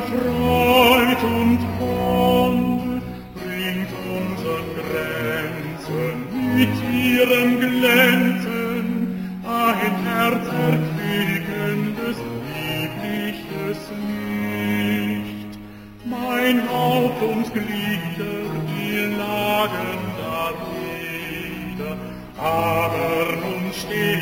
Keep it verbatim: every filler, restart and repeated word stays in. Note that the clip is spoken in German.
Freud und Wonne bringt unseren Grenzen mit ihrem Glänzen ein herzerquickendes, liebliches Licht. Mein Haupt und Glieder, die lagen darnieder, aber nun steht